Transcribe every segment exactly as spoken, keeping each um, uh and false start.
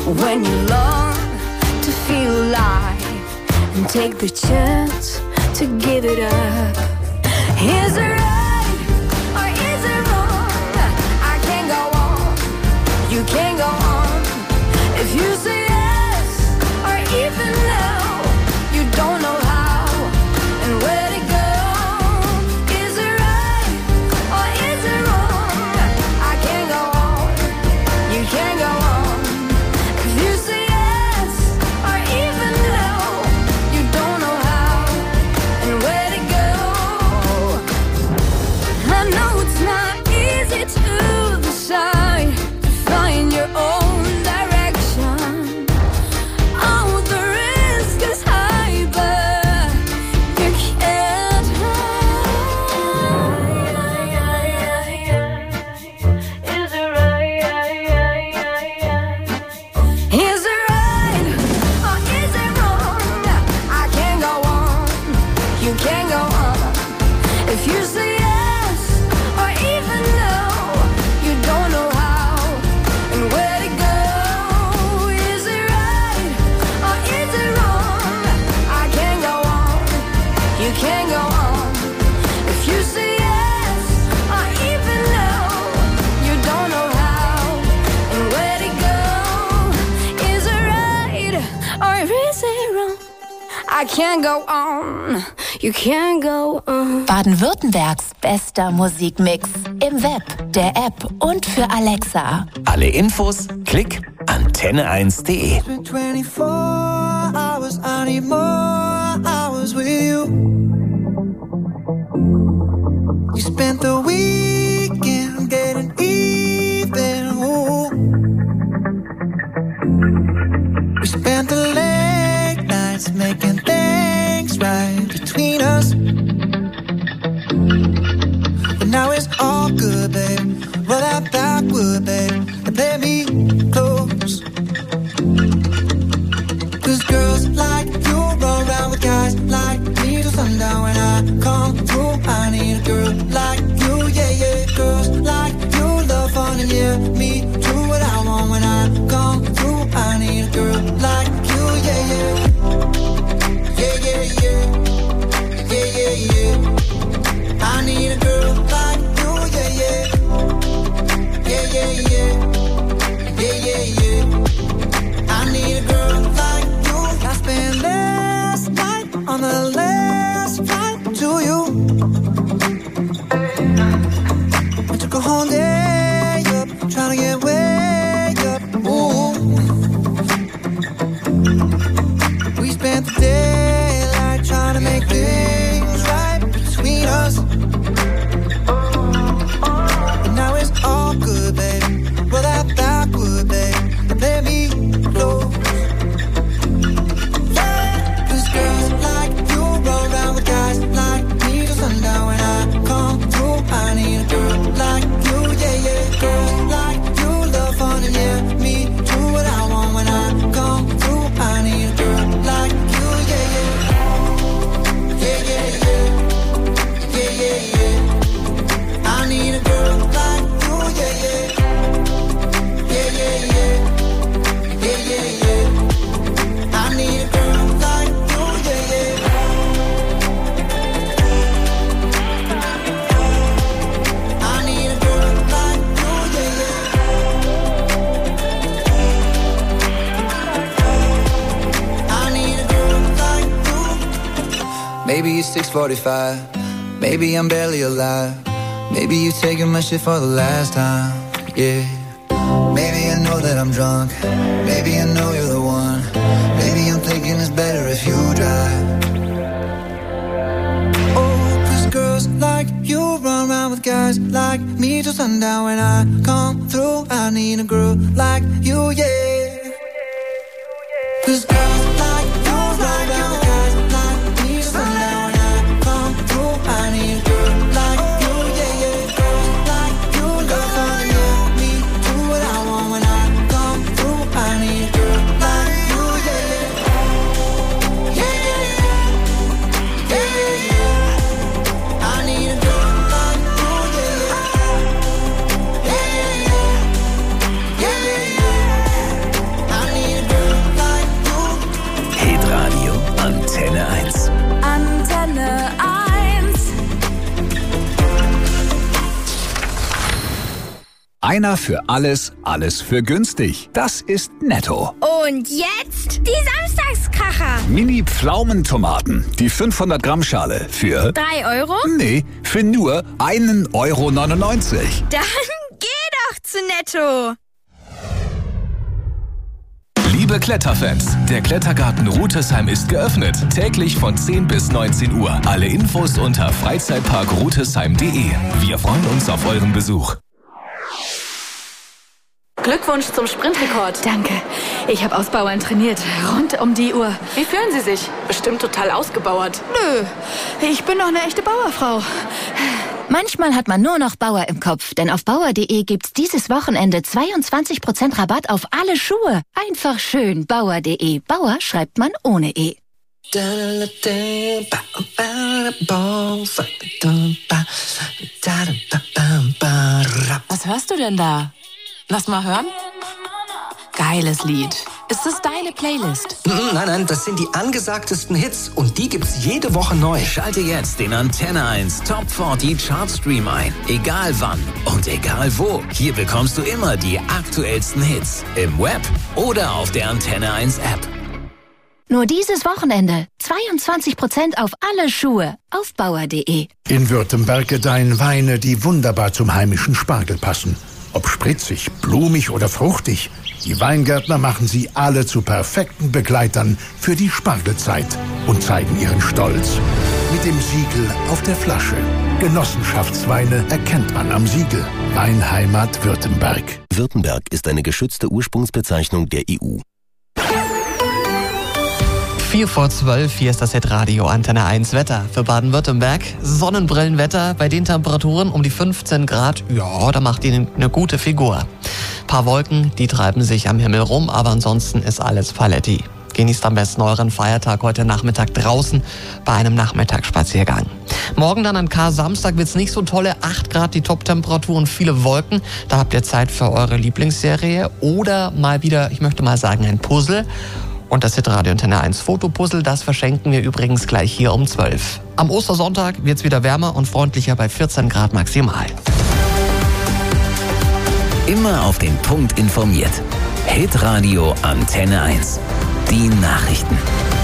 when you long to feel alive and take the chance to give it up. Is it right or is it wrong? I can't go on, you can't go on. If you say yes or even no, you don't know how and where to go. Is it right or is it wrong? I can't go on, you can't go on. If you say yes or even no, you don't know how and where to go. I know it's not easy to decide to find your own direction. Oh, the risk is high, but you can't hide. Is it right? Is it right or is it wrong? I can't go on, you can't go on. If you say yes or even no, you don't know how and where to go. Is it right or is it wrong? I can't go on, you can't go on. If you say yes or even no, you don't know how and where to go. Is it right or is it wrong? I can't go on, you can't go on. Baden-Württembergs bester Musikmix. Im Web, der App und für Alexa. Alle Infos, klick antenne eins punkt de. It's been twenty-four hours, I need more hours with you. You spent the weekend getting even. Ooh. We spent the late nights making things right between us. But now it's all good, babe. Roll that backward, babe, and play me close. Cause girls like you run around with guys like me till sundown. When I come through, I need a girl like you, yeah, yeah. Girls like you love fun and yeah, me do what I want. When I come through, I need a girl like you, yeah, yeah. Yeah, yeah, yeah. Yeah, yeah, yeah. I need a girl like you, yeah, yeah. Yeah, yeah, yeah. Yeah, yeah, yeah. I need a girl like you. I spent last night on the last flight to you. I took a whole day up, trying to get way up. Ooh. We spent the daylight trying to make things right between us. But now it's all good, baby. Roll that backward, baby, and let me close. Yeah, 'cause girls like you roll around with guys like me till sundown. When I come through, I need a girl like you, yeah, yeah. Girls like you love fun and yeah, me do what I want. When I come through, I need a girl like you, yeah, yeah. Yeah, yeah, yeah. Yeah, yeah, yeah. I need a girl like you, yeah, yeah. Yeah, yeah, yeah. Yeah, yeah, yeah. I need a girl like you, yeah, yeah. I need a girl like you, yeah, yeah. I need a girl like you. Maybe it's six forty-five. Maybe I'm barely alive. Maybe you taking my shit for the last time. Yeah. Maybe I know that I'm drunk. Maybe I know you're the one. Maybe I'm thinking it's better if you drive. Oh, 'cause girls like you run around with guys like me till sundown. When I come through, I need a girl like you, yeah. 'Cause girls like you run around with guys like me till sundown. When I come through, I need a girl like you, yeah, yeah. Girls like you love fun, yeah, me do what I want. When I come through, I need a girl like you, yeah, yeah. Yeah, yeah, yeah. Yeah, yeah, yeah. I need a girl like you, yeah, yeah. Yeah, yeah, yeah. Yeah, yeah, yeah. I need Einer für alles, alles für günstig. Das ist Netto. Und jetzt die Samstagskracher. Mini-Pflaumentomaten, die fünfhundert Gramm Schale für... Drei Euro? Nee, für nur einen Euro neunundneunzig. Dann geh doch zu Netto. Liebe Kletterfans, der Klettergarten Rutesheim ist geöffnet. Täglich von zehn bis neunzehn Uhr. Alle Infos unter freizeitpark rutesheim punkt de. Wir freuen uns auf euren Besuch. Glückwunsch zum Sprintrekord. Danke. Ich habe ausbauern trainiert. Rund um die Uhr. Wie fühlen Sie sich? Bestimmt total ausgebauert. Nö, ich bin doch eine echte Bauerfrau. Manchmal hat man nur noch Bauer im Kopf, denn auf bauer punkt de gibt's dieses Wochenende zweiundzwanzig Prozent Rabatt auf alle Schuhe. Einfach schön bauer punkt de. Bauer schreibt man ohne E. Was hörst du denn da? Lass mal hören. Geiles Lied. Ist das deine Playlist? Nein, nein, das sind die angesagtesten Hits und die gibt's jede Woche neu. Schalte jetzt den Antenne eins Top vierzig Chartstream ein. Egal wann und egal wo. Hier bekommst du immer die aktuellsten Hits. Im Web oder auf der Antenne eins App. Nur dieses Wochenende zweiundzwanzig Prozent auf alle Schuhe auf bauer punkt de. In Württemberg gedeihen Weine, die wunderbar zum heimischen Spargel passen. Ob spritzig, blumig oder fruchtig, die Weingärtner machen sie alle zu perfekten Begleitern für die Spargelzeit und zeigen ihren Stolz mit dem Siegel auf der Flasche. Genossenschaftsweine erkennt man am Siegel. Weinheimat Württemberg. Württemberg ist eine geschützte Ursprungsbezeichnung der E U. vier vor zwölf, hier ist das Hitradio Antenne eins Wetter für Baden-Württemberg. Sonnenbrillenwetter bei den Temperaturen um die fünfzehn Grad. Ja, da macht ihr eine gute Figur. Ein paar Wolken, die treiben sich am Himmel rum, aber ansonsten ist alles paletti. Genießt am besten euren Feiertag heute Nachmittag draußen bei einem Nachmittagsspaziergang. Morgen dann an Kar-Samstag wird's nicht so tolle acht Grad, die Top-Temperatur und viele Wolken. Da habt ihr Zeit für eure Lieblingsserie oder mal wieder, ich möchte mal sagen, ein Puzzle. Und das Hitradio Antenne eins Fotopuzzle, das verschenken wir übrigens gleich hier um zwölf. Am Ostersonntag wird's wieder wärmer und freundlicher bei vierzehn Grad maximal. Immer auf den Punkt informiert. Hitradio Antenne eins. Die Nachrichten.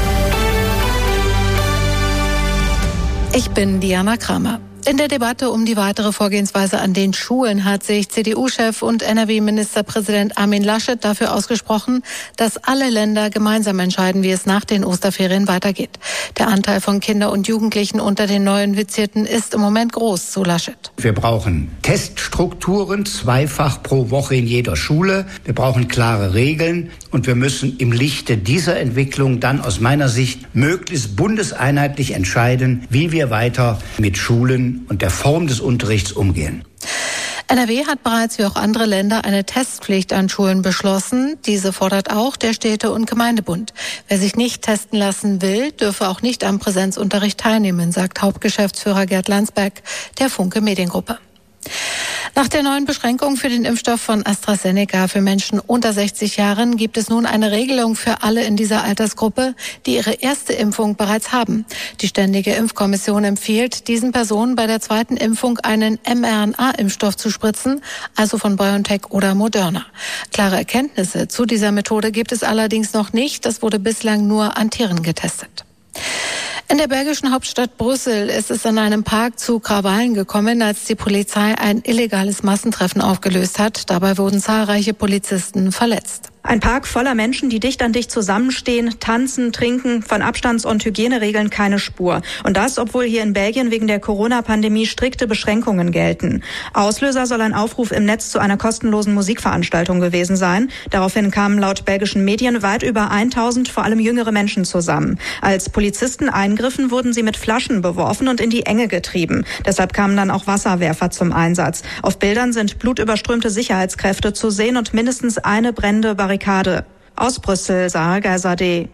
Ich bin Diana Kramer. In der Debatte um die weitere Vorgehensweise an den Schulen hat sich C D U-Chef und N R W-Ministerpräsident Armin Laschet dafür ausgesprochen, dass alle Länder gemeinsam entscheiden, wie es nach den Osterferien weitergeht. Der Anteil von Kindern und Jugendlichen unter den Neuinfizierten ist im Moment groß, so Laschet. Wir brauchen Teststrukturen, zweifach pro Woche in jeder Schule. Wir brauchen klare Regeln und wir müssen im Lichte dieser Entwicklung dann aus meiner Sicht möglichst bundeseinheitlich entscheiden, wie wir weiter mit Schulen und der Form des Unterrichts umgehen. N R W hat bereits wie auch andere Länder eine Testpflicht an Schulen beschlossen. Diese fordert auch der Städte- und Gemeindebund. Wer sich nicht testen lassen will, dürfe auch nicht am Präsenzunterricht teilnehmen, sagt Hauptgeschäftsführer Gerd Landsberg der Funke Mediengruppe. Nach der neuen Beschränkung für den Impfstoff von AstraZeneca für Menschen unter sechzig Jahren gibt es nun eine Regelung für alle in dieser Altersgruppe, die ihre erste Impfung bereits haben. Die Ständige Impfkommission empfiehlt, diesen Personen bei der zweiten Impfung einen mRNA-Impfstoff zu spritzen, also von BioNTech oder Moderna. Klare Erkenntnisse zu dieser Methode gibt es allerdings noch nicht. Das wurde bislang nur an Tieren getestet. In der belgischen Hauptstadt Brüssel ist es an einem Park zu Krawallen gekommen, als die Polizei ein illegales Massentreffen aufgelöst hat. Dabei wurden zahlreiche Polizisten verletzt. Ein Park voller Menschen, die dicht an dicht zusammenstehen, tanzen, trinken, von Abstands- und Hygieneregeln keine Spur. Und das, obwohl hier in Belgien wegen der Corona-Pandemie strikte Beschränkungen gelten. Auslöser soll ein Aufruf im Netz zu einer kostenlosen Musikveranstaltung gewesen sein. Daraufhin kamen laut belgischen Medien weit über tausend, vor allem jüngere Menschen zusammen. Als Polizisten eingriffen, wurden sie mit Flaschen beworfen und in die Enge getrieben. Deshalb kamen dann auch Wasserwerfer zum Einsatz. Auf Bildern sind blutüberströmte Sicherheitskräfte zu sehen und mindestens eine brennende Barrikade. Aus Brüssel, Sarah Geisadeh.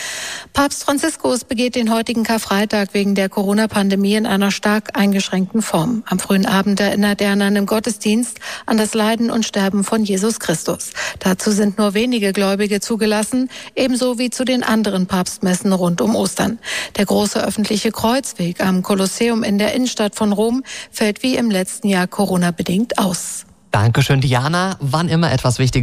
Papst Franziskus begeht den heutigen Karfreitag wegen der Corona-Pandemie in einer stark eingeschränkten Form. Am frühen Abend erinnert er an einem Gottesdienst an das Leiden und Sterben von Jesus Christus. Dazu sind nur wenige Gläubige zugelassen, ebenso wie zu den anderen Papstmessen rund um Ostern. Der große öffentliche Kreuzweg am Kolosseum in der Innenstadt von Rom fällt wie im letzten Jahr Corona-bedingt aus. Dankeschön, Diana. Wann immer etwas Wichtiges